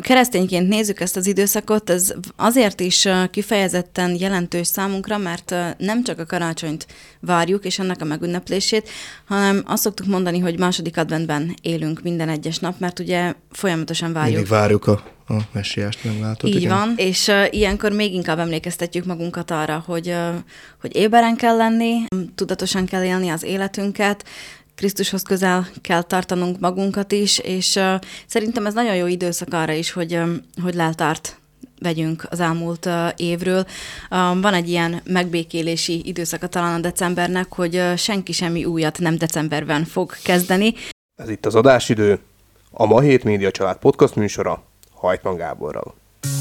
keresztényként nézzük ezt az időszakot, ez azért is kifejezetten jelentős számunkra, mert nem csak a karácsonyt várjuk, és ennek a megünneplését, hanem azt szoktuk mondani, hogy második adventben élünk minden egyes nap, mert ugye folyamatosan várjuk. Mindig várjuk a messiást meglátott. Így van, és ilyenkor még inkább emlékeztetjük magunkat arra, hogy éberen kell lenni, tudatosan kell élni az életünket, Krisztushoz közel kell tartanunk magunkat is, és szerintem ez nagyon jó időszak arra is, hogy leltárt vegyünk az elmúlt évről. Van egy ilyen megbékélési időszaka talán a decembernek, hogy senki semmi újat nem decemberben fog kezdeni. Ez itt az adásidő, a Ma Hét Média Család podcast műsora Hajtman Gáborral.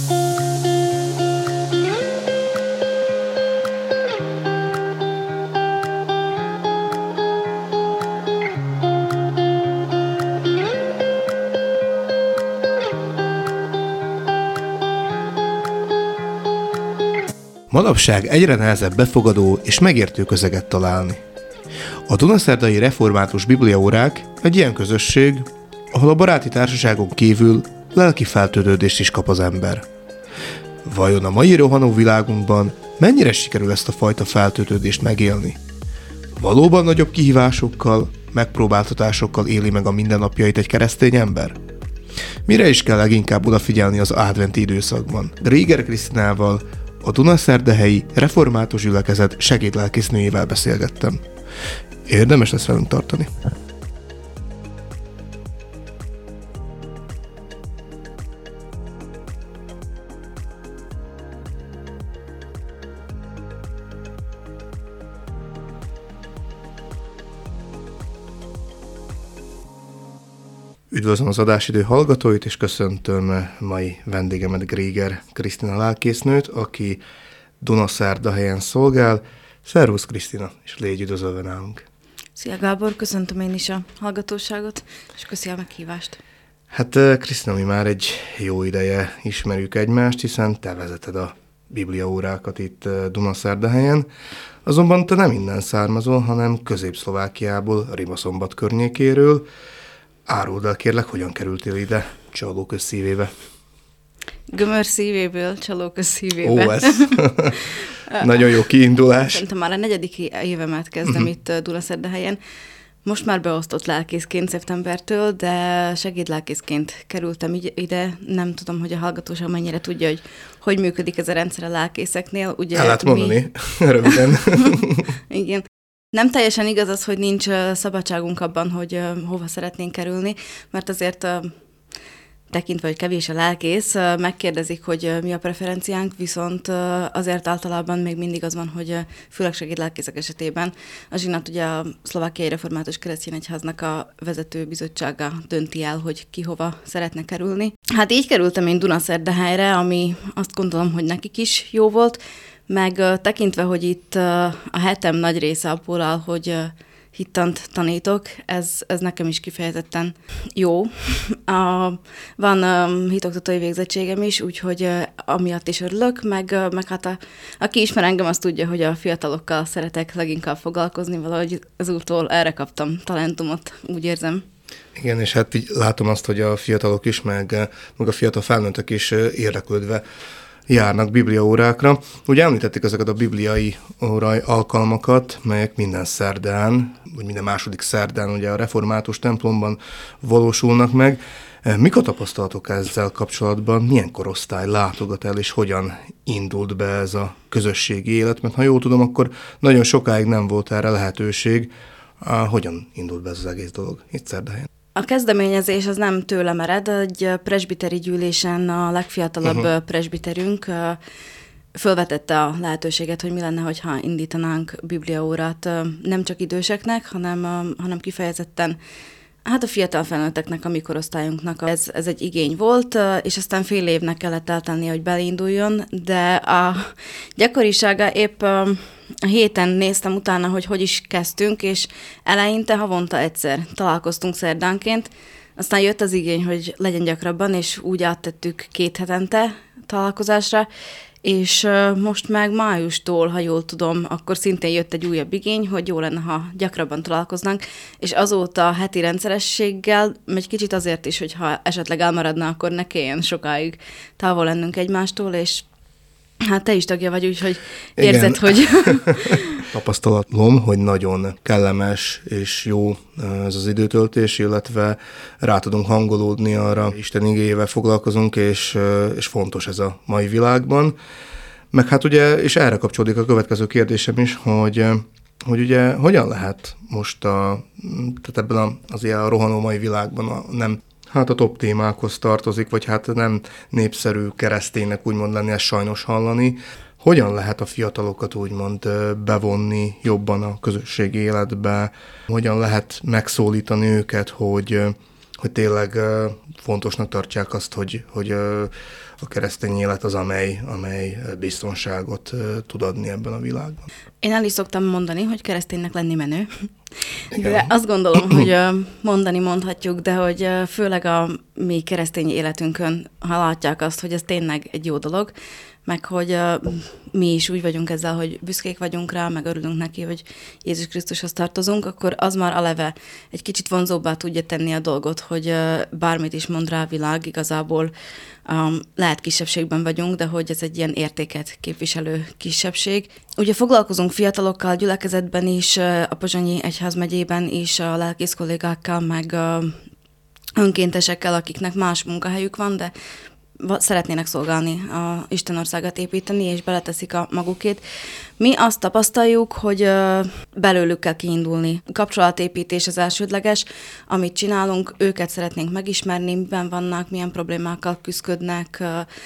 Manapság egyre nehezebb befogadó és megértő közeget találni. A Dunaszerdai református bibliaórák egy ilyen közösség, ahol a baráti társaságon kívül lelki feltöltődést is kap az ember. Vajon a mai rohanó világunkban mennyire sikerül ezt a fajta feltöltődést megélni? Valóban nagyobb kihívásokkal, megpróbáltatásokkal éli meg a mindennapjait egy keresztény ember? Mire is kell leginkább odafigyelni az adventi időszakban? Gréger Krisztinával, a Dunaszerdahelyi Református Gyülekezet segédlelkésznőjével beszélgettem. Érdemes lesz velünk tartani. Üdvözlöm az adásidő hallgatóit, és köszöntöm mai vendégemet, Gréger Krisztina lelkésznőt, aki Dunaszerdahelyen szolgál. Szervusz Krisztina, és légy üdvözölve nálunk. Szia Gábor, köszöntöm én is a hallgatóságot, és köszi a meghívást. Hát Krisztina, mi már egy jó ideje ismerjük egymást, hiszen te vezeted a bibliaórákat itt Dunaszerdahelyen. Azonban te nem innen származol, hanem Közép-Szlovákiából, Rimaszombat környékéről. Áruld el kérlek, hogyan kerültél ide Csalóköz szívébe? Gömör szívéből, Csalóköz szívébe. Ó, ez nagyon jó kiindulás. Szerintem már a 4. évemet kezdem itt Dunaszerdahelyen. Most már beosztott lelkészként szeptembertől, de segédlelkészként kerültem ide. Nem tudom, hogy a hallgatóság mennyire tudja, hogy működik ez a rendszer a lelkészeknél. Ugye el lehet mondani, röviden. Igen. Nem teljesen igaz az, hogy nincs szabadságunk abban, hogy hova szeretnénk kerülni, mert azért tekintve, hogy kevés a lelkész, megkérdezik, hogy mi a preferenciánk, viszont azért általában még mindig az van, hogy főleg segédlelkészek esetében a zsinat ugye a Szlovákiai Református Keresztényegyháznak a vezető bizottsága dönti el, hogy ki hova szeretne kerülni. Hát így kerültem én Dunaszerdahelyre, ami azt gondolom, hogy nekik is jó volt, meg tekintve, hogy itt a hetem nagy része abból áll, hogy hittant tanítok, ez nekem is kifejezetten jó. Van hitoktatói végzettségem is, úgyhogy amiatt is örülök, meg hát aki ismer engem, azt tudja, hogy a fiatalokkal szeretek leginkább foglalkozni, valahogy ezútól erre kaptam talentumot, úgy érzem. Igen, és hát így látom azt, hogy a fiatalok is, meg a fiatal felnőttek is érdeklődve járnak bibliaórákra. Ugye említették ezeket a bibliai órai alkalmakat, melyek minden szerdán, vagy minden második szerdán ugye a református templomban valósulnak meg. Mik a tapasztalatok ezzel kapcsolatban? Milyen korosztály látogat el, és hogyan indult be ez a közösségi élet? Mert ha jól tudom, akkor nagyon sokáig nem volt erre lehetőség. Hogyan indult be ez az egész dolog itt Szerdahelyen? A kezdeményezés az nem tőlem ered, egy presbiteri gyűlésen a legfiatalabb presbiterünk fölvetette a lehetőséget, hogy mi lenne, hogyha indítanánk bibliaórát nem csak időseknek, hanem kifejezetten hát a fiatal felnőtteknek, a mi korosztályunknak. Ez egy igény volt, és aztán fél évnek kellett eltennie, hogy beinduljon, de a gyakorisága épp a héten néztem utána, hogy is kezdtünk, és eleinte havonta egyszer találkoztunk szerdánként, aztán jött az igény, hogy legyen gyakrabban, és úgy áttettük 2 hetente találkozásra, És most meg májustól, ha jól tudom, akkor szintén jött egy újabb igény, hogy jó lenne, ha gyakrabban találkoznánk, és azóta heti rendszerességgel, egy kicsit azért is, hogy ha esetleg elmaradna, akkor ne kelljen sokáig távol lennünk egymástól, és hát te is tagja vagy, úgyhogy érzed, Igen. hogy... Tapasztalatom, hogy nagyon kellemes és jó ez az időtöltés, illetve rá tudunk hangolódni arra, Isten igéjével foglalkozunk, és fontos ez a mai világban. Meg hát ugye, és erre kapcsolódik a következő kérdésem is, hogy ugye hogyan lehet most tehát ebben az ilyen rohanó mai világban nem a top témákhoz tartozik, vagy hát nem népszerű kereszténynek úgymond lenni, ezt sajnos hallani. Hogyan lehet a fiatalokat úgymond bevonni jobban a közösségi életbe? Hogyan lehet megszólítani őket, hogy tényleg fontosnak tartsák azt, hogy a keresztény élet az, amely biztonságot tud adni ebben a világban? Én el is szoktam mondani, hogy kereszténynek lenni menő. Igen. De azt gondolom, hogy mondhatjuk, de hogy főleg a mi keresztény életünkön, ha látják azt, hogy ez tényleg egy jó dolog, meg hogy mi is úgy vagyunk ezzel, hogy büszkék vagyunk rá, meg örülünk neki, hogy Jézus Krisztushoz tartozunk, akkor az már eleve egy kicsit vonzóbbá tudja tenni a dolgot, hogy bármit is mond rá a világ, igazából lehet kisebbségben vagyunk, de hogy ez egy ilyen értéket képviselő kisebbség. Ugye foglalkozunk fiatalokkal gyülekezetben is, a Pozsonyi Egyházmegyében is, a lelkész kollégákkal, meg önkéntesekkel, akiknek más munkahelyük van, de szeretnének szolgálni, a Isten országát építeni, és beleteszik a magukét. Mi azt tapasztaljuk, hogy belőlük kell kiindulni. Kapcsolatépítés az elsődleges, amit csinálunk, őket szeretnénk megismerni, miben vannak, milyen problémákkal küzdködnek,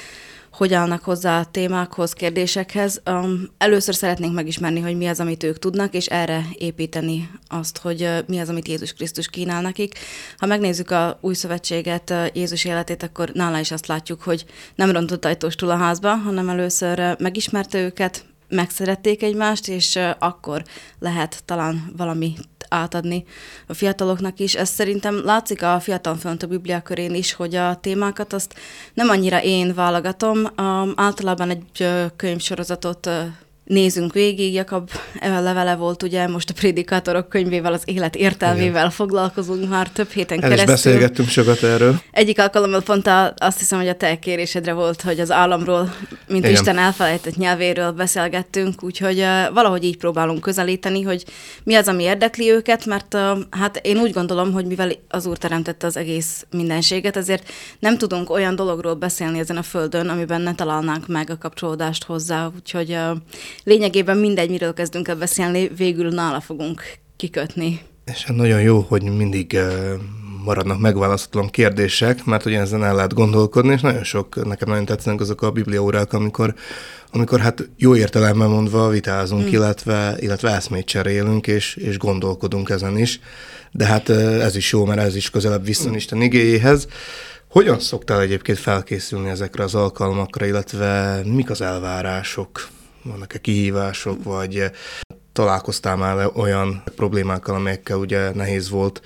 hogy állnak hozzá a témákhoz, kérdésekhez. Először szeretnénk megismerni, hogy mi az, amit ők tudnak, és erre építeni azt, hogy mi az, amit Jézus Krisztus kínál nekik. Ha megnézzük a új szövetséget, Jézus életét, akkor nála is azt látjuk, hogy nem rontott ajtóstól a házba, hanem először megismerte őket, megszerették egymást, és akkor lehet talán valamit átadni a fiataloknak is. Ez szerintem látszik a Fiatal Fönt a Biblia körén is, hogy a témákat azt nem annyira én válogatom. Általában egy könyvsorozatot nézünk végig. Jakab levele volt, ugye most a Prédikátorok könyvével, az élet értelmével foglalkozunk már több héten keresztül. El is beszélgettünk sokat erről. Egyik alkalommal pont azt hiszem, hogy a te kérésedre volt, hogy az államról, mint Igen. Isten elfelejtett nyelvéről beszélgettünk, úgyhogy valahogy így próbálunk közelíteni, hogy mi az, ami érdekli őket, mert hát én úgy gondolom, hogy mivel az Úr teremtette az egész mindenséget, ezért nem tudunk olyan dologról beszélni ezen a földön, amiben ne találnánk meg a kapcsolódást hozzá, úgyhogy lényegében mindegy, miről kezdünk el beszélni, végül nála fogunk kikötni. És nagyon jó, hogy mindig maradnak megválaszolatlan kérdések, mert ugye ezen el lehet gondolkodni, és nekem nagyon tetszenek azok a bibliaórák, amikor hát jó értelemben mondva vitázunk, illetve eszmét cserélünk, és gondolkodunk ezen is. De hát ez is jó, mert ez is közelebb viszont Isten igéjéhez. Hogyan szoktál egyébként felkészülni ezekre az alkalmakra, illetve mik az elvárások? Vannak-e kihívások, vagy találkoztál már olyan problémákkal, amelyekkel ugye nehéz volt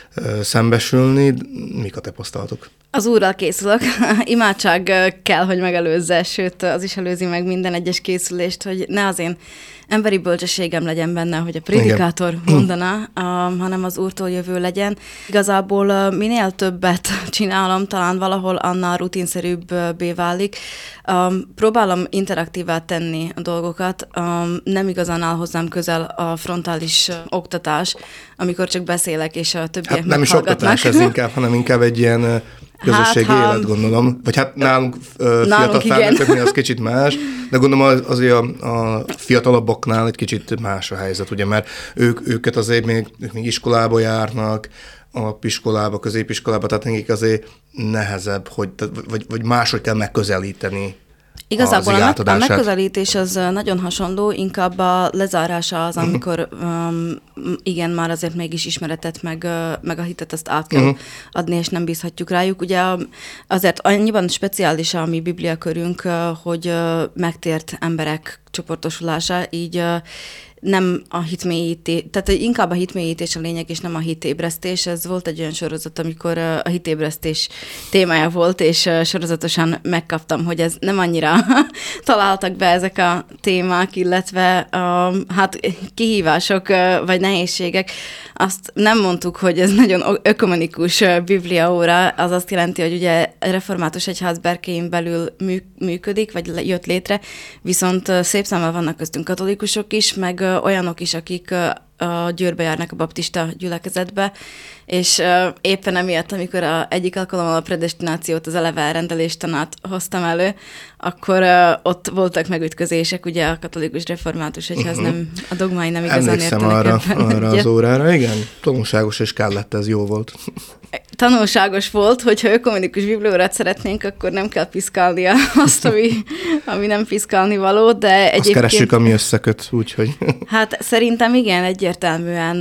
szembesülni? Mik a tapasztalatok? Az Úrral készülök. Imádság kell, hogy megelőzze, sőt, az is előzi meg minden egyes készülést, hogy ne az én emberi bölcsességem legyen benne, hogy a prédikátor mondaná, hanem az Úrtól jövő legyen. Igazából minél többet csinálom, talán valahol annál rutinszerűbbé válik. Próbálom interaktívá tenni a dolgokat. Nem igazán áll hozzám közel a frontális oktatás, amikor csak beszélek, és a többiek nem is oktatás ez inkább, hanem inkább egy ilyen közösségi élet, gondolom. Vagy hát nálunk fiatal felnőttöknél az kicsit más, de gondolom azért a fiatalabbaknál egy kicsit más a helyzet, ugye, mert őket azért ők még iskolába járnak, alapiskolába, középiskolába, tehát nekik azért nehezebb, vagy máshogy kell megközelíteni. Igazából a megközelítés az nagyon hasonló, inkább a lezárása az, amikor igen, már azért mégis ismeretet, meg a hitet azt át kell adni, és nem bízhatjuk rájuk. Ugye azért annyiban speciális a mi bibliakörünk, hogy megtért emberek csoportosulása, így nem a hitmélyítés, tehát inkább a hitmélyítés a lényeg, és nem a hitébresztés. Ez volt egy olyan sorozat, amikor a hitébresztés témája volt, és sorozatosan megkaptam, hogy ez nem annyira találtak be ezek a témák, illetve hát kihívások vagy nehézségek. Azt nem mondtuk, hogy ez nagyon ökumenikus bibliaóra, az azt jelenti, hogy ugye református egyház berkein belül működik, vagy jött létre, viszont szép számmal vannak köztünk katolikusok is, meg olyanok is, akik a Győrbe járnak a baptista gyülekezetbe, és éppen emiatt, amikor egyik alkalommal a predestinációt, az eleve elrendelés tanát hoztam elő, akkor ott voltak megütközések, ugye a katolikus református egyház nem, a dogmái nem igazán értenek arra az órára, igen, tanulságos és kellett, ez jó volt. Tanulságos volt, hogyha ökumenikus bibliórát szeretnénk, akkor nem kell piszkálnia azt, ami nem piszkálni való, de egyébként... Azt keressük, ami összeköt, úgyhogy... Hát szerintem igen, egyértelműen,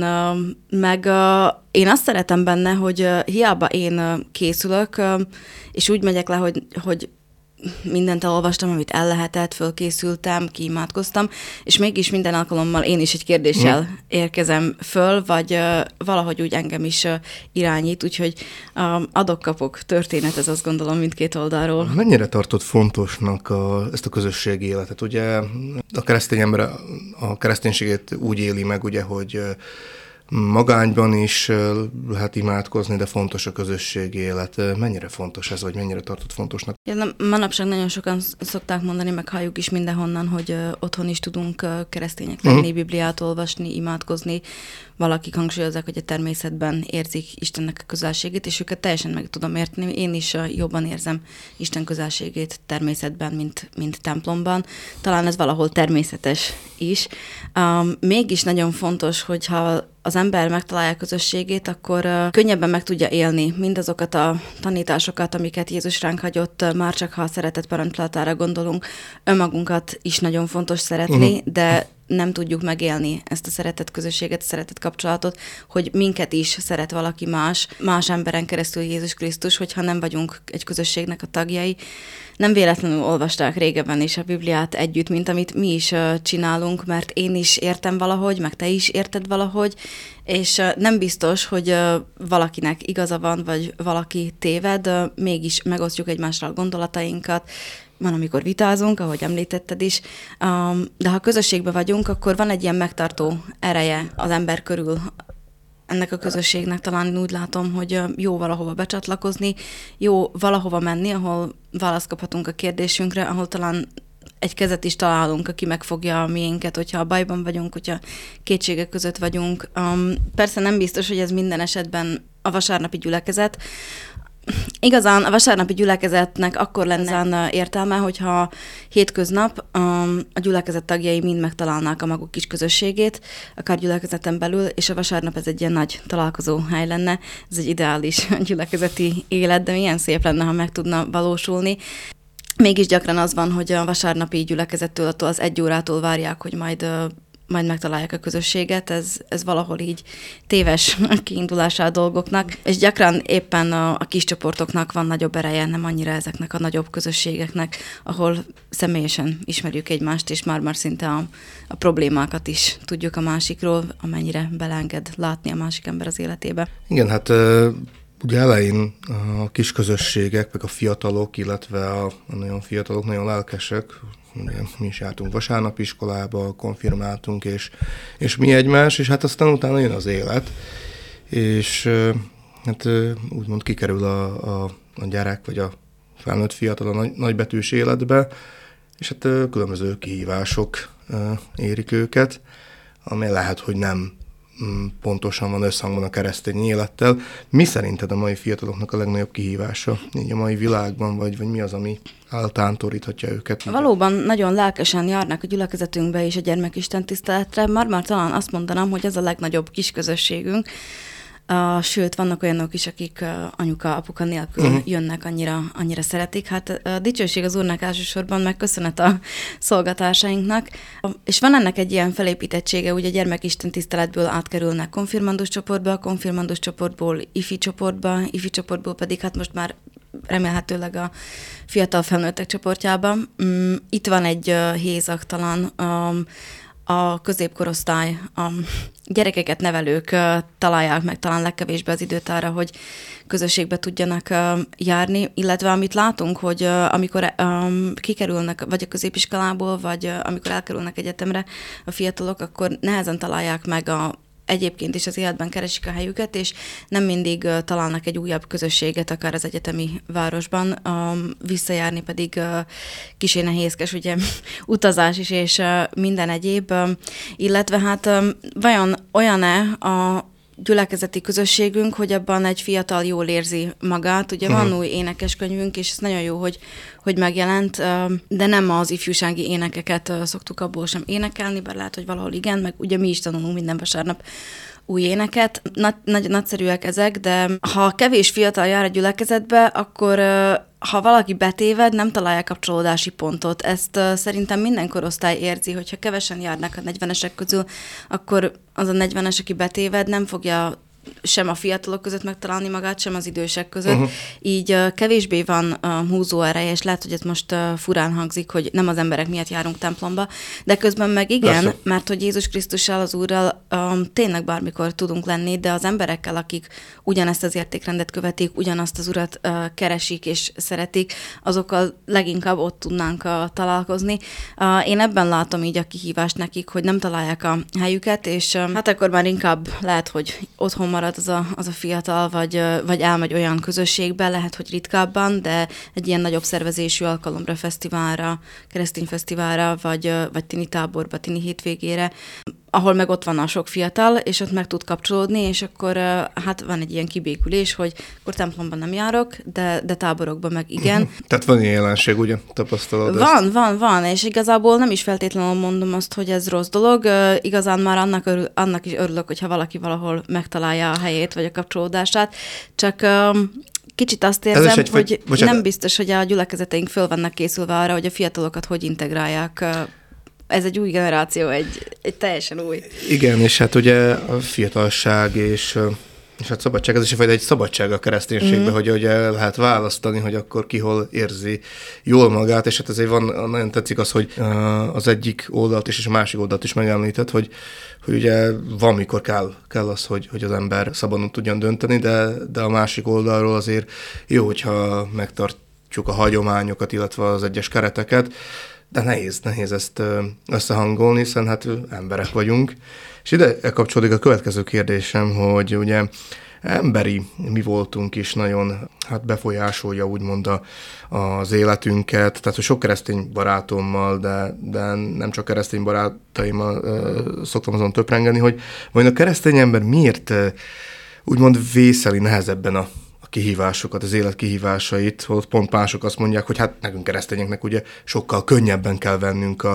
meg én azt szeretem benne, hogy hiába én készülök, és úgy megyek le, hogy mindent elolvastam, amit el lehetett, fölkészültem, kiimádkoztam, és mégis minden alkalommal én is egy kérdéssel érkezem föl, vagy valahogy úgy engem is irányít, úgyhogy adok-kapok történet, ez azt gondolom mindkét oldalról. Mennyire tartod fontosnak ezt a közösségi életet? Ugye a keresztény ember a kereszténységét úgy éli meg, ugye, hogy magányban is lehet imádkozni, de fontos a közösségi élet. Mennyire fontos ez, vagy mennyire tartod fontosnak? Manapság nagyon sokan szokták mondani, meg halljuk is mindenhonnan, hogy otthon is tudunk keresztények lenni, Bibliát olvasni, imádkozni. Valakik hangsúlyozzák, hogy a természetben érzik Istennek a közelségét, és őket teljesen meg tudom érteni. Én is jobban érzem Isten közelségét természetben, mint templomban. Talán ez valahol természetes is. Mégis nagyon fontos, hogyha az ember megtalálja a közösségét, akkor könnyebben meg tudja élni mindazokat a tanításokat, amiket Jézus ránk hagyott, már csak ha a szeretet parancsolatára gondolunk. Önmagunkat is nagyon fontos szeretni, de nem tudjuk megélni ezt a szeretet közösséget, a szeretet kapcsolatot, hogy minket is szeret valaki más emberen keresztül Jézus Krisztus, hogyha nem vagyunk egy közösségnek a tagjai. Nem véletlenül olvasták régebben is a Bibliát együtt, mint amit mi is csinálunk, mert én is értem valahogy, meg te is érted valahogy, és nem biztos, hogy valakinek igaza van, vagy valaki téved, mégis megosztjuk egymással a gondolatainkat. Van, amikor vitázunk, ahogy említetted is, de ha közösségben vagyunk, akkor van egy ilyen megtartó ereje az ember körül. Ennek a közösségnek talán úgy látom, hogy jó valahova becsatlakozni, jó valahova menni, ahol választ kaphatunk a kérdésünkre, ahol talán egy kezet is találunk, aki megfogja a miénket, hogyha a bajban vagyunk, hogyha kétségek között vagyunk. Persze nem biztos, hogy ez minden esetben a vasárnapi gyülekezet. Igazán a vasárnapi gyülekezetnek akkor lenne értelme, hogyha hétköznap a gyülekezet tagjai mind megtalálnák a maguk kis közösségét, akár gyülekezeten belül, és a vasárnap ez egy ilyen nagy találkozó hely lenne. Ez egy ideális gyülekezeti élet, de milyen szép lenne, ha meg tudna valósulni. Mégis gyakran az van, hogy a vasárnapi gyülekezettől attól az 1 órától várják, hogy majd megtalálják a közösséget, ez valahol így téves kiindulása a dolgoknak, és gyakran éppen a kis csoportoknak van nagyobb ereje, nem annyira ezeknek a nagyobb közösségeknek, ahol személyesen ismerjük egymást, és már szinte a problémákat is tudjuk a másikról, amennyire beleenged látni a másik ember az életébe. Igen, hát ugye elején a kis közösségek, meg a fiatalok, illetve a nagyon fiatalok, nagyon lelkesek, ugye, mi is jártunk vasárnapiskolába, konfirmáltunk, és mi egymás, és hát aztán utána jön az élet, és hát úgymond kikerül a gyerek, vagy a felnőtt fiatal a nagybetűs életbe, és hát különböző kihívások érik őket, ami lehet, hogy nem pontosan van összhangban a keresztény élettel. Mi szerinted a mai fiataloknak a legnagyobb kihívása így a mai világban, vagy mi az, ami eltántoríthatja őket? Valóban nagyon lelkesen járnak a gyülekezetünkbe és a gyermekisten tiszteletre. Már talán azt mondanám, hogy ez a legnagyobb kis közösségünk. Sőt, vannak olyanok is, akik anyuka, apuka nélkül jönnek, annyira szeretik. Hát a dicsőség az Úrnak elsősorban, meg köszönet a szolgatársainknak. És van ennek egy ilyen felépítettsége, ugye a gyermekisten tiszteletből átkerülnek konfirmandus csoportba, konfirmandus csoportból ifi csoportba, ifi csoportból pedig hát most már remélhetőleg a fiatal felnőttek csoportjában. Itt van egy hézag talán, a középkorosztály, a gyerekeket nevelők találják meg talán legkevésbé az időt arra, hogy közösségbe tudjanak járni, illetve amit látunk, hogy amikor kikerülnek vagy a középiskolából, vagy amikor elkerülnek egyetemre a fiatalok, akkor nehezen találják meg egyébként is az életben keresik a helyüket, és nem mindig találnak egy újabb közösséget, akár az egyetemi városban, visszajárni pedig kicsi nehézkes, ugye utazás is, és minden egyéb, illetve hát vajon olyan-e a gyülekezeti közösségünk, hogy abban egy fiatal jól érzi magát. Ugye van új énekeskönyvünk, és ez nagyon jó, hogy megjelent, de nem az ifjúsági énekeket szoktuk abból sem énekelni, bár lehet, hogy valahol igen, meg ugye mi is tanulunk minden vasárnap új éneket. Nagyszerűek ezek, de ha kevés fiatal jár a gyülekezetbe, akkor ha valaki betéved, nem találja kapcsolódási pontot. Ezt szerintem minden korosztály érzi, hogyha kevesen járnak a 40-esek közül, akkor az a 40-es, aki betéved, nem fogja sem a fiatalok között megtalálni magát, sem az idősek között. Így kevésbé van húzó ereje, és lehet, hogy ez most furán hangzik, hogy nem az emberek miatt járunk templomba, de közben meg igen, persze, mert hogy Jézus Krisztussal, az Úrral tényleg bármikor tudunk lenni, de az emberekkel, akik ugyanezt az értékrendet követik, ugyanazt az Urat keresik és szeretik, azokkal leginkább ott tudnánk találkozni. Én ebben látom így a kihívást nekik, hogy nem találják a helyüket, és hát akkor már inkább lehet, hogy otthon marad az a fiatal, vagy elmegy olyan közösségbe, lehet, hogy ritkábban, de egy ilyen nagyobb szervezésű alkalomra, fesztiválra, keresztény fesztiválra, vagy tini táborba, tini hétvégére, ahol meg ott van a sok fiatal, és ott meg tud kapcsolódni, és akkor hát van egy ilyen kibékülés, hogy akkor templomban nem járok, de táborokban meg igen. Tehát van ilyen jelenség, ugye? Tapasztalod ezt? Van, és igazából nem is feltétlenül mondom azt, hogy ez rossz dolog, igazán már annak is örülök, hogyha valaki valahol megtalálja a helyét, vagy a kapcsolódását, csak kicsit azt érzem, hogy nem biztos, hogy a gyülekezeteink föl vannak készülve arra, hogy a fiatalokat hogy integrálják. Ez egy új generáció, egy teljesen új. Igen, és hát ugye a fiatalság és hát szabadság, ez is egy szabadság a kereszténységben, hogy lehet választani, hogy akkor ki hol érzi jól magát, és hát ezért nagyon tetszik az, hogy az egyik oldalt és a másik oldalt is megemlített, hogy ugye van, mikor kell az, hogy az ember szabadon tudjon dönteni, de a másik oldalról azért jó, hogyha megtartjuk a hagyományokat, illetve az egyes kereteket, de nehéz ezt összehangolni, hiszen hát emberek vagyunk. És ide kapcsolódik a következő kérdésem, hogy ugye emberi mi voltunk is nagyon befolyásolja úgymond az életünket, tehát hogy sok keresztény barátommal, de nem csak keresztény barátaimmal szoktam azon töprengeni, hogy vajon a keresztény ember miért úgymond vészeli nehezebben a kihívásokat, az élet kihívásait, holott pont mások azt mondják, hogy hát nekünk keresztényeknek ugye sokkal könnyebben kell vennünk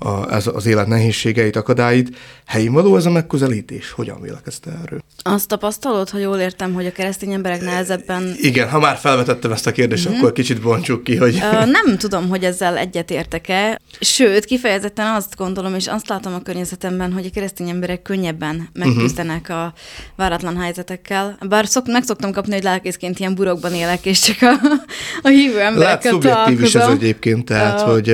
az élet nehézségeit, akadályait. Helyén való ez a megközelítés? Hogyan vélekedsz erről? Azt tapasztalod, ha jól értem, hogy a keresztény emberek nehezebben... Igen, ha már felvetettem ezt a kérdést, akkor kicsit bontsuk ki, hogy... Nem tudom, hogy ezzel egyetértek-e. Sőt, kifejezetten azt gondolom, és azt látom a környezetemben, hogy a keresztény emberek könnyebben megküzdenek a váratlan helyzetekkel. Bár meg szoktam kapni, hogy lelkészként ilyen burokban élek, és csak a hívő emberekkel találkozom. Szubjektív is ez egyébként, tehát, hogy...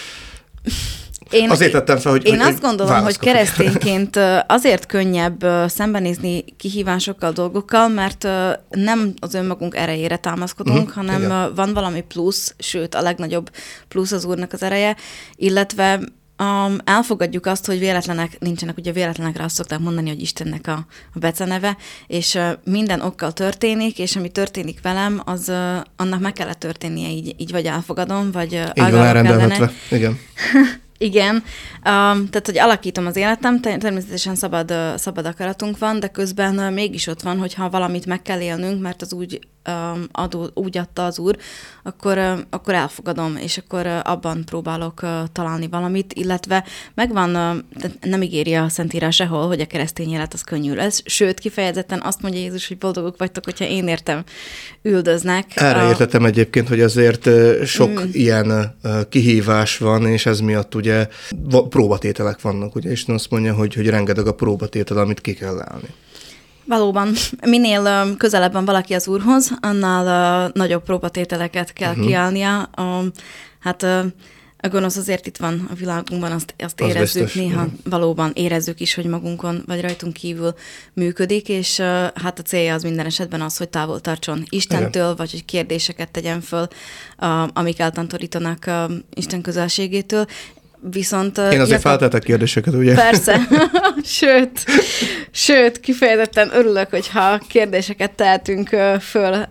Azért tettem fel, hogy... Én azt gondolom, hogy keresztényként azért könnyebb szembenézni kihívásokkal, dolgokkal, mert nem az önmagunk erejére támaszkodunk, hanem van valami plusz, sőt a legnagyobb plusz az Úrnak az ereje, illetve elfogadjuk azt, hogy véletlenek nincsenek, ugye véletlenekre azt szokták mondani, hogy Istennek a beceneve, és minden okkal történik, és ami történik velem, az annak meg kellett történnie, így vagy elfogadom, vagy így van elrendelhetve, igen. Igen, tehát, hogy alakítom az életem, természetesen szabad akaratunk van, de közben mégis ott van, hogyha valamit meg kell élnünk, mert az úgy adta az Úr, akkor elfogadom, és akkor abban próbálok találni valamit, illetve megvan, nem ígéri a Szentírás sehol, hogy a keresztény élet az könnyű lesz, sőt, kifejezetten azt mondja Jézus, hogy boldogok vagytok, hogyha én értem üldöznek. Erre értettem egyébként, hogy azért sok ilyen kihívás van, és ez miatt ugye próbatételek vannak, ugye Isten azt mondja, hogy rengeteg a próbatétel, amit ki kell állni. Valóban, minél közelebb van valaki az Úrhoz, annál nagyobb próbatételeket kell kiállnia. A gonosz azért itt van a világunkban, azt érezzük biztos. néha, valóban érezzük is, hogy magunkon vagy rajtunk kívül működik, és hát a célja az minden esetben az, hogy távol tartson Istentől, vagy hogy kérdéseket tegyen föl, amik eltantorítanak Isten közelségétől. Viszont... Én azért feltettek kérdéseket, ugye? Persze. Sőt, kifejezetten örülök, hogyha kérdéseket tehetünk föl.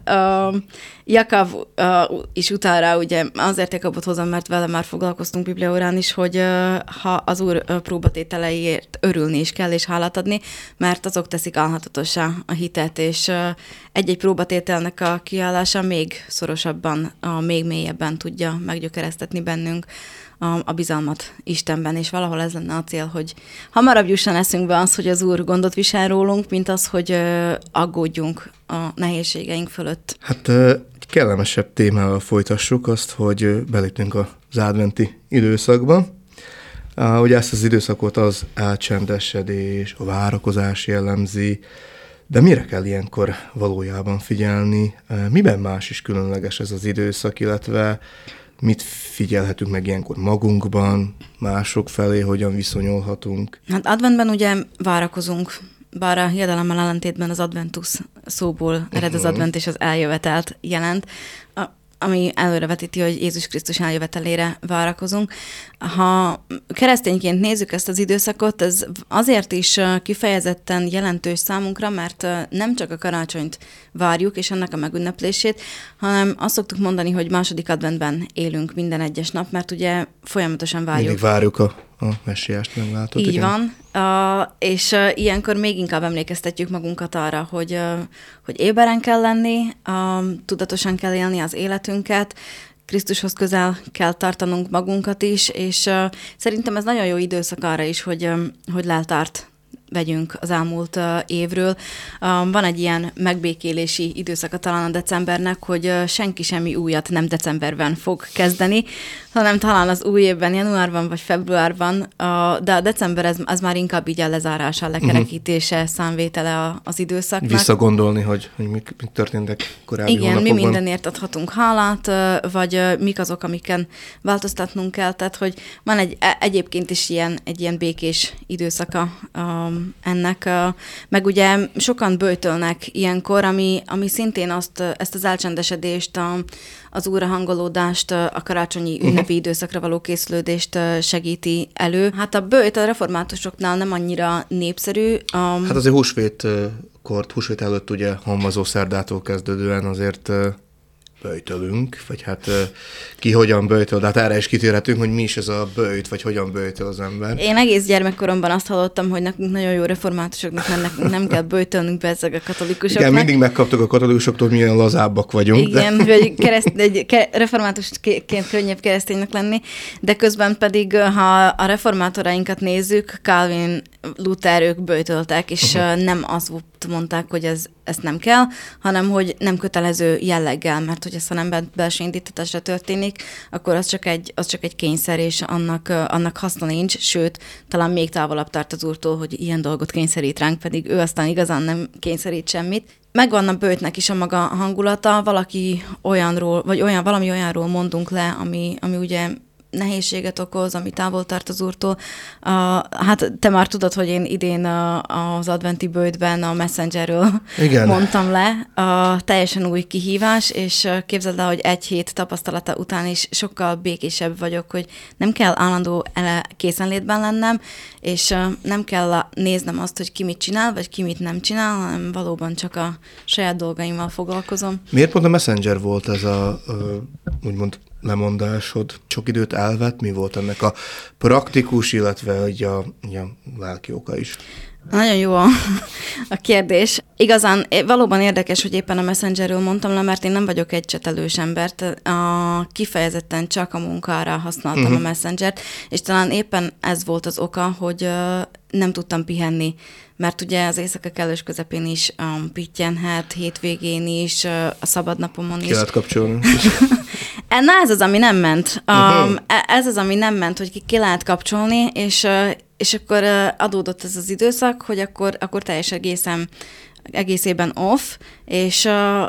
Jakab is utal rá, ugye azért Jakabot hozom, mert vele már foglalkoztunk bibliaórán is, hogy ha az Úr próbatételeiért örülni is kell, és hálát adni, mert azok teszik álhatatossá a hitet, és egy-egy próbatételnek a kiállása még szorosabban, még mélyebben tudja meggyökeresztetni bennünk a bizalmat Istenben, és valahol ez lenne a cél, hogy hamarabb jusson eszünkbe az, hogy az Úr gondot visel rólunk, mint az, hogy aggódjunk a nehézségeink fölött. Hát kellemesebb témával folytassuk azt, hogy beléptünk az adventi időszakba. Ugye ezt az időszakot az elcsendesedés, a várakozás jellemzi, de mire kell ilyenkor valójában figyelni? Miben más is különleges ez az időszak, illetve mit figyelhetünk meg ilyenkor magunkban, mások felé, hogyan viszonyulhatunk? Hát adventben ugye várakozunk, bár a hiedelemmel ellentétben az adventus szóból ered az advent és az eljövetelt jelent, ami előrevetíti, hogy Jézus Krisztus eljövetelére várakozunk. Ha keresztényként nézzük ezt az időszakot, ez azért is kifejezetten jelentős számunkra, mert nem csak a karácsonyt várjuk, és ennek a megünneplését, hanem azt szoktuk mondani, hogy második adventben élünk minden egyes nap, mert ugye folyamatosan várjuk. Mindig várjuk a messiást, meglátod. Így igen. van, és ilyenkor még inkább emlékeztetjük magunkat arra, hogy éberen kell lenni, tudatosan kell élni az életünket, Krisztushoz közel kell tartanunk magunkat is, és szerintem ez nagyon jó időszak arra is, hogy leltárt vegyünk az elmúlt évről. Van egy ilyen megbékélési időszaka talán a decembernek, hogy senki semmi újat nem decemberben fog kezdeni, hanem talán az új évben, januárban vagy februárban, de a december ez már inkább így a lezárása, a lekerekítése, számvétele az időszaknak. Visszagondolni, hogy mik történtek korábbi hónapokban. hónapokban. Mi mindenért adhatunk hálát, vagy mik azok, amiken változtatnunk kell. Tehát, hogy van egyébként is egy ilyen békés időszaka ennek. Meg ugye sokan böjtölnek ilyenkor, ami szintén ezt az elcsendesedést, az újra hangolódást, a karácsonyi ünnepi időszakra való készülődést segíti elő. Hát a böjt a reformátusoknál nem annyira népszerű. Hát azért húsvét előtt ugye hamvazó szerdától kezdődően azért böjtölünk, vagy hát ki hogyan böjtöl, de hát erre is kitérhetünk, hogy mi is ez a böjt, vagy hogyan böjtöl az ember. Én egész gyermekkoromban azt hallottam, hogy nekünk nagyon jó reformátusoknak, mert nekünk nem kell böjtölnünk be ezek a katolikusoknak. Igen, mindig megkaptuk a katolikusoktól, milyen lazábbak vagyunk. Igen, hogy reformátusként könnyebb kereszténynek lenni, de közben pedig, ha a reformátorainkat nézzük, Calvin, Luther, ők böjtöltek, és nem azt mondták, hogy ezt nem kell, hanem hogy nem kötelező jelleggel, mert hogy ez ha nem belső indítatásra történik, akkor az csak egy kényszer, és annak haszna nincs, sőt, talán még távolabb tart az Úrtól, hogy ilyen dolgot kényszerít ránk, pedig ő aztán igazán nem kényszerít semmit. Megvan a böjtnek is a maga hangulata, valaki olyanról, vagy valami olyanról mondunk le, ami ugye nehézséget okoz, ami távol tart az Úrtól. Hát te már tudod, hogy én idén az adventi böjtben a Messengerről mondtam le. Teljesen új kihívás, és képzeld el, hogy egy hét tapasztalata után is sokkal békésebb vagyok, hogy nem kell állandó készenlétben lennem, és nem kell néznem azt, hogy ki mit csinál, vagy ki mit nem csinál, hanem valóban csak a saját dolgaimmal foglalkozom. Miért pont a Messenger volt ez úgymond lemondásod? Sok időt elvett? Mi volt ennek a praktikus, illetve a lelki oka is? Nagyon jó a kérdés. Igazán valóban érdekes, hogy éppen a Messengerről mondtam le, mert én nem vagyok egy csetelős embert. Kifejezetten csak a munkára használtam a Messengert, és talán éppen ez volt az oka, hogy nem tudtam pihenni, mert ugye az éjszaka kellős közepén is pittyenhet, hétvégén is, a szabadnapomon is. Ki lehet kapcsolni. Na ez az, ami nem ment. Ez az, ami nem ment, hogy ki lehet kapcsolni, és akkor adódott ez az időszak, hogy akkor teljes egészen egészében off, és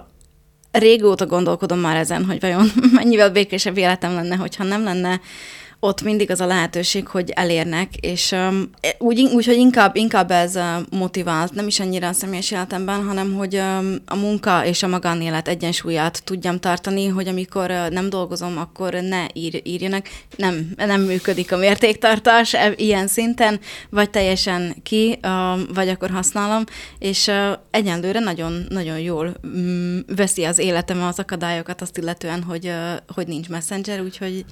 régóta gondolkodom már ezen, hogy vajon mennyivel békésebb életem lenne, hogyha nem lenne ott mindig az a lehetőség, hogy elérnek, és úgy, hogy inkább ez motivált, nem is annyira a személyes életemben, hanem hogy a munka és a magánélet egyensúlyát tudjam tartani, hogy amikor nem dolgozom, akkor ne írjanak. Nem működik a mértéktartás ilyen szinten, vagy teljesen ki, vagy akkor használom, és egyenlőre nagyon, nagyon jól veszi az életem az akadályokat azt illetően, hogy nincs Messenger, úgyhogy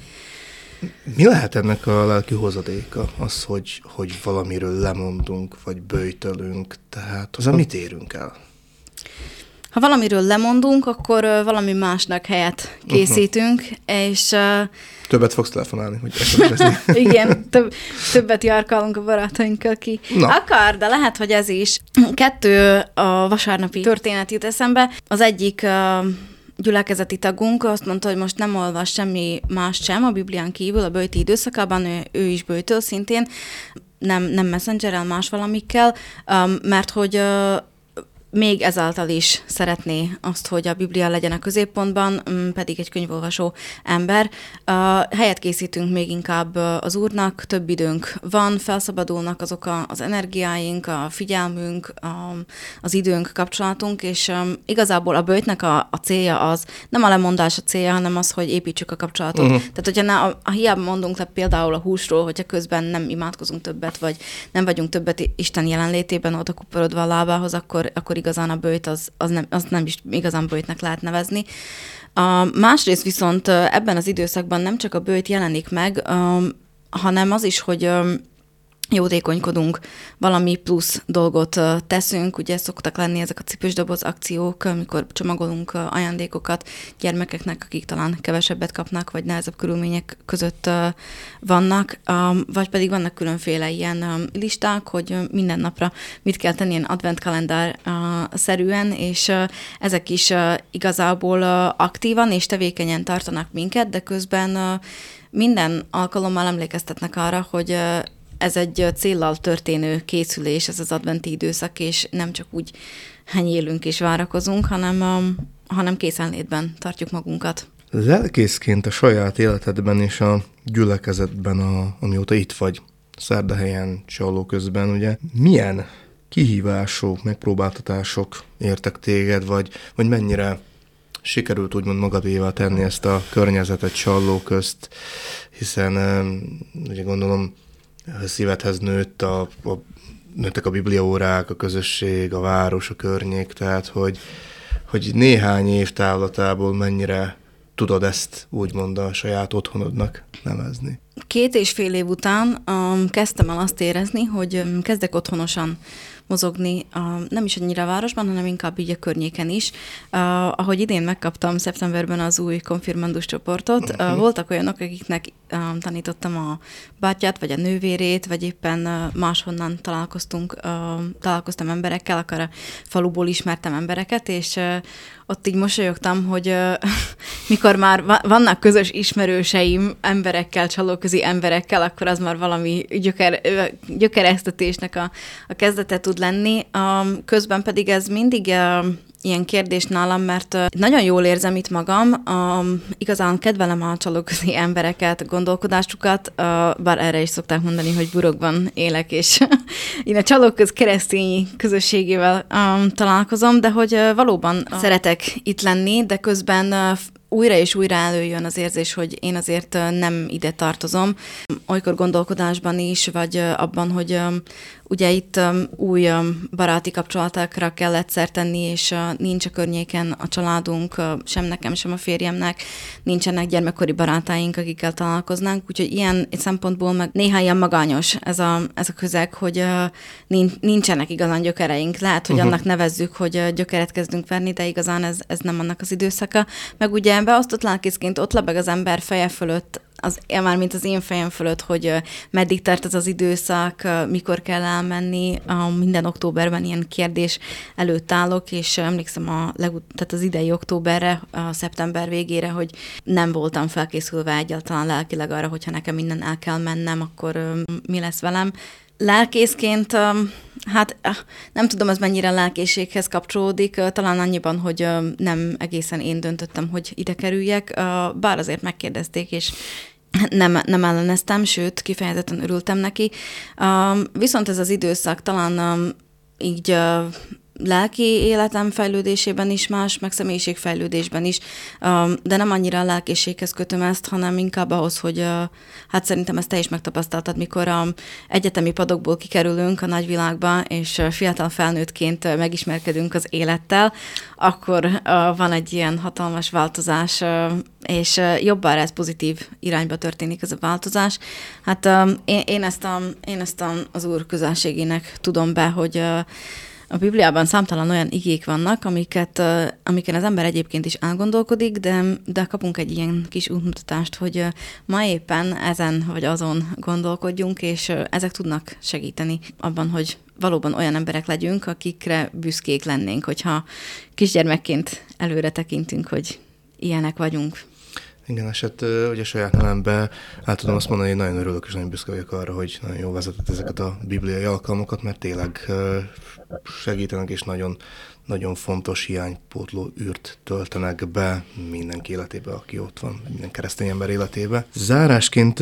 mi lehet ennek a lelki hozadéka? Az, hogy valamiről lemondunk, vagy böjtölünk, tehát az, mit érünk el? Ha valamiről lemondunk, akkor valami másnak helyet készítünk, és... Többet fogsz telefonálni, hogy SMS-ezni. Igen, többet járkálunk a barátainkkal ki. Akar, de lehet, hogy ez is. 2 a vasárnapi történet jut eszembe. Az egyik... gyülekezeti tagunk azt mondta, hogy most nem olvas semmi más sem a Biblián kívül a böjti időszakában, ő is böjtöl szintén, nem messengerrel, más valamikkel, mert hogy még ezáltal is szeretné azt, hogy a Biblia legyen a középpontban, pedig egy könyvolvasó ember. Helyet készítünk még inkább az Úrnak, több időnk van, felszabadulnak azok az energiáink, a figyelmünk, az időnk, kapcsolatunk, és igazából a böjtnek a célja az, nem a lemondás a célja, hanem az, hogy építsük a kapcsolatot. Tehát, hogyha hiába mondunk le például a húsról, hogyha közben nem imádkozunk többet, vagy nem vagyunk többet Isten jelenlétében oda kuporodva a lábához, akkor igazán a böjt az nem is igazán böjtnek lehet nevezni. Másrészt viszont ebben az időszakban nem csak a böjt jelenik meg, hanem az is, hogy jótékonykodunk, valami plusz dolgot teszünk, ugye szoktak lenni ezek a cipősdoboz akciók, amikor csomagolunk ajándékokat gyermekeknek, akik talán kevesebbet kapnak, vagy nehezebb körülmények között vannak, vagy pedig vannak különféle ilyen listák, hogy minden napra mit kell tenni ilyen adventkalendár szerűen, és ezek is igazából aktívan és tevékenyen tartanak minket, de közben minden alkalommal emlékeztetnek arra, hogy ez egy céllal történő készülés, ez az adventi időszak, és nem csak úgy henyélünk és várakozunk, hanem készenlétben tartjuk magunkat. Lelkészként a saját életedben és a gyülekezetben, amióta itt vagy, Szerdahelyen, Csallóközben, ugye, milyen kihívások, megpróbáltatások értek téged, vagy mennyire sikerült úgymond magadévá tenni ezt a környezetet Csallóközt, hiszen ugye gondolom, szívedhez nőttek a bibliaórák, a közösség, a város, a környék, tehát hogy néhány év távlatából mennyire tudod ezt úgymond a saját otthonodnak nevezni. 2,5 év után kezdtem el azt érezni, hogy kezdek otthonosan mozogni, nem is annyira a városban, hanem inkább így a környéken is. Ahogy idén megkaptam szeptemberben az új konfirmandus csoportot, voltak olyanok, akiknek tanítottam a bátyját, vagy a nővérét, vagy éppen máshonnan találkoztam emberekkel, akár a faluból ismertem embereket, és ott így mosolyogtam, hogy mikor már vannak közös ismerőseim emberekkel, csalóközi emberekkel, akkor az már valami gyökeresztetésnek a kezdete tud lenni. Közben pedig ez mindig ilyen kérdés nálam, mert nagyon jól érzem itt magam, igazán kedvelem a csalóközi embereket, gondolkodásukat, bár erre is szokták mondani, hogy burokban élek, és én a csalóköz keresztény közösségével találkozom, de hogy valóban szeretek itt lenni, de közben újra és újra előjön az érzés, hogy én azért nem ide tartozom. Olykor gondolkodásban is, vagy abban, hogy ugye itt új baráti kapcsolatokra kell egyszer tenni, és nincs a környéken a családunk, sem nekem, sem a férjemnek, nincsenek gyermekkori barátaink, akikkel találkoznánk, úgyhogy ilyen szempontból meg néha ilyen magányos ez a közeg, hogy nincsenek igazán gyökereink. Lehet, hogy annak nevezzük, hogy gyökeret kezdünk verni, de igazán ez nem annak az időszaka. Meg ugye beosztott lelkészként ott lebeg az ember feje fölött, mármint az én fejem fölött, hogy meddig tart ez az időszak, mikor kell elmenni. Minden októberben ilyen kérdés előtt állok, és emlékszem tehát az idei októberre, a szeptember végére, hogy nem voltam felkészülve egyáltalán lelkileg arra, hogyha nekem minden el kell mennem, akkor mi lesz velem. Lelkészként, hát nem tudom, ez mennyire lelkészséghez kapcsolódik, talán annyiban, hogy nem egészen én döntöttem, hogy ide kerüljek, bár azért megkérdezték, és nem elleneztem, sőt, kifejezetten örültem neki. Viszont ez az időszak talán így lelki életem fejlődésében is más, meg személyiségfejlődésben is, de nem annyira a lelkészséghez kötöm ezt, hanem inkább ahhoz, hogy hát szerintem ezt te is megtapasztaltad, mikor egyetemi padokból kikerülünk a nagyvilágba, és fiatal felnőttként megismerkedünk az élettel, akkor van egy ilyen hatalmas változás, és jobbára ez pozitív irányba történik ez a változás. Hát én ezt az Úr közelségének tudom be, hogy a Bibliában számtalan olyan igék vannak, amiken az ember egyébként is elgondolkodik, de kapunk egy ilyen kis útmutatást, hogy ma éppen ezen vagy azon gondolkodjunk, és ezek tudnak segíteni abban, hogy valóban olyan emberek legyünk, akikre büszkék lennénk, hogyha kisgyermekként előre tekintünk, hogy ilyenek vagyunk. Igen, hát ugye saját nememben el tudom azt mondani, hogy nagyon örülök és nagyon büszke vagyok arra, hogy nagyon jól vezetett ezeket a bibliai alkalmakat, mert tényleg segítenek és nagyon, nagyon fontos hiánypótló űrt töltenek be mindenki életébe, aki ott van, minden keresztény ember életébe. Zárásként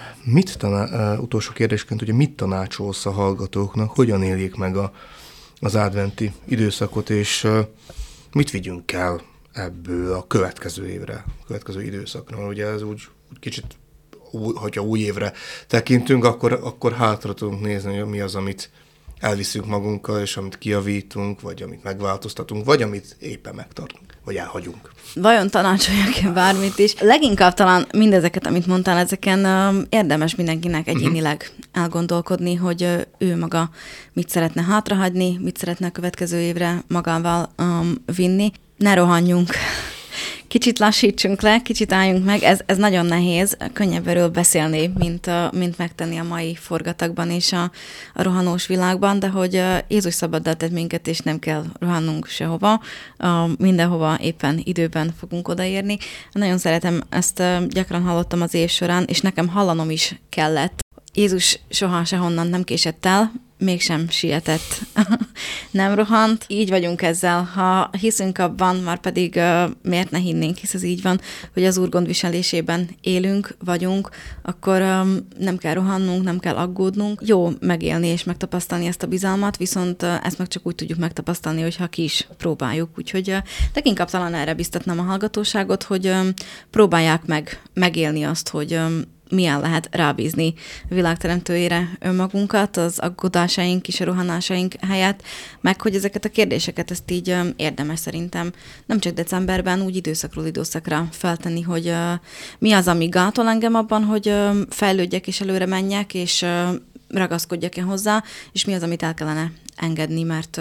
utolsó kérdésként, ugye mit tanácsolsz a hallgatóknak, hogyan éljék meg az adventi időszakot, és mit vigyünk el ebből a következő évre, a következő időszakra. Ugye ez úgy kicsit, hogyha új évre tekintünk, akkor hátra tudunk nézni, hogy mi az, amit elviszünk magunkkal, és amit kijavítunk, vagy amit megváltoztatunk, vagy amit éppen megtartunk, vagy elhagyunk. Vajon tanácsoljak bármit is? Leginkább talán mindezeket, amit mondtál, ezeken érdemes mindenkinek egyénileg elgondolkodni, hogy ő maga mit szeretne hátrahagyni, mit szeretne a következő évre magával vinni. Ne rohanjunk. Kicsit lassítsunk le, kicsit álljunk meg, ez nagyon nehéz, könnyebb erről beszélni, mint megtenni a mai forgatagban és a rohanós világban, de hogy Jézus szabaddá tett minket, és nem kell rohannunk sehova, mindenhova éppen időben fogunk odaérni. Nagyon szeretem, ezt gyakran hallottam az év során, és nekem hallanom is kellett. Jézus soha sehonnan nem késett el, mégsem sietett, nem rohant. Így vagyunk ezzel. Ha hiszünk abban, már pedig miért ne hinnénk, hisz ez így van, hogy az Úr gondviselésében élünk, vagyunk, akkor nem kell rohannunk, nem kell aggódnunk. Jó megélni és megtapasztalni ezt a bizalmat, viszont ezt meg csak úgy tudjuk megtapasztalni, hogyha ki is próbáljuk. Úgyhogy leginkább talán erre biztatnám a hallgatóságot, hogy próbálják meg megélni azt, hogy milyen lehet rábízni a világteremtőjére önmagunkat, az aggodásaink és a rohanásaink helyett, meg hogy ezeket a kérdéseket, ezt így érdemes szerintem nem csak decemberben, úgy időszakról időszakra feltenni, hogy mi az, ami gátol engem abban, hogy fejlődjek és előre menjek, és ragaszkodjak én hozzá, és mi az, amit el kellene engedni, mert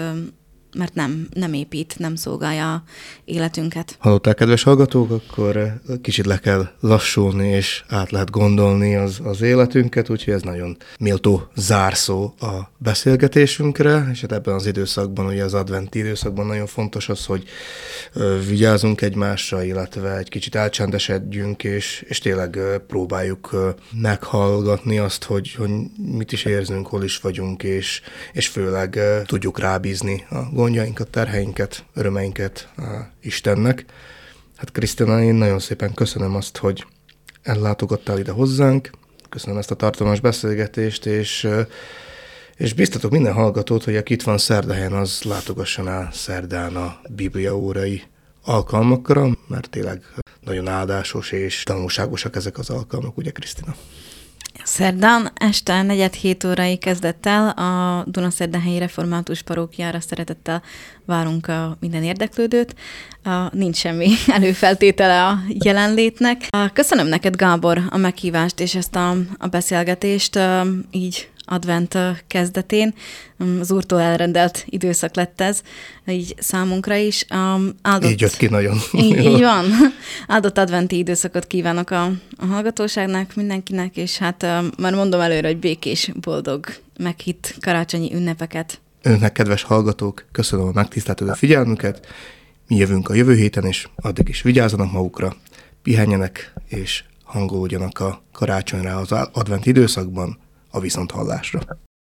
nem épít, nem szolgálja életünket. Hallották, kedves hallgatók, akkor kicsit le kell lassulni, és át lehet gondolni az életünket, úgyhogy ez nagyon méltó zárszó a beszélgetésünkre, és hát ebben az időszakban, ugye az adventi időszakban nagyon fontos az, hogy vigyázunk egymásra, illetve egy kicsit elcsendesedjünk, és tényleg próbáljuk meghallgatni azt, hogy mit is érzünk, hol is vagyunk, és főleg tudjuk rábízni a gondjainkat, terheinket, örömeinket Istennek. Hát Krisztina, én nagyon szépen köszönöm azt, hogy ellátogattál ide hozzánk, köszönöm ezt a tartalmas beszélgetést, és biztatok minden hallgatót, hogy aki itt van szerdahelyen, az látogasson el szerdán a bibliaórai alkalmakra, mert tényleg nagyon áldásos és tanulságosak ezek az alkalmak, ugye Krisztina? Szerdán este 4:07 kezdett el a Dunaszerdahelyi Református Parókiára szeretettel várunk minden érdeklődőt. Nincs semmi előfeltétele a jelenlétnek. Köszönöm neked, Gábor, a meghívást és ezt a beszélgetést így advent kezdetén. Az Úrtól elrendelt időszak lett ez, így számunkra is. Így jött ki nagyon. Így van. Áldott adventi időszakot kívánok a hallgatóságnak, mindenkinek, és hát már mondom előre, hogy békés, boldog, meghitt karácsonyi ünnepeket. Önnek, kedves hallgatók, köszönöm a megtiszteltető figyelmüket. Mi jövünk a jövő héten, és addig is vigyázzanak magukra, pihenjenek, és hangolódjanak a karácsonyra az advent időszakban, a viszonthallásra.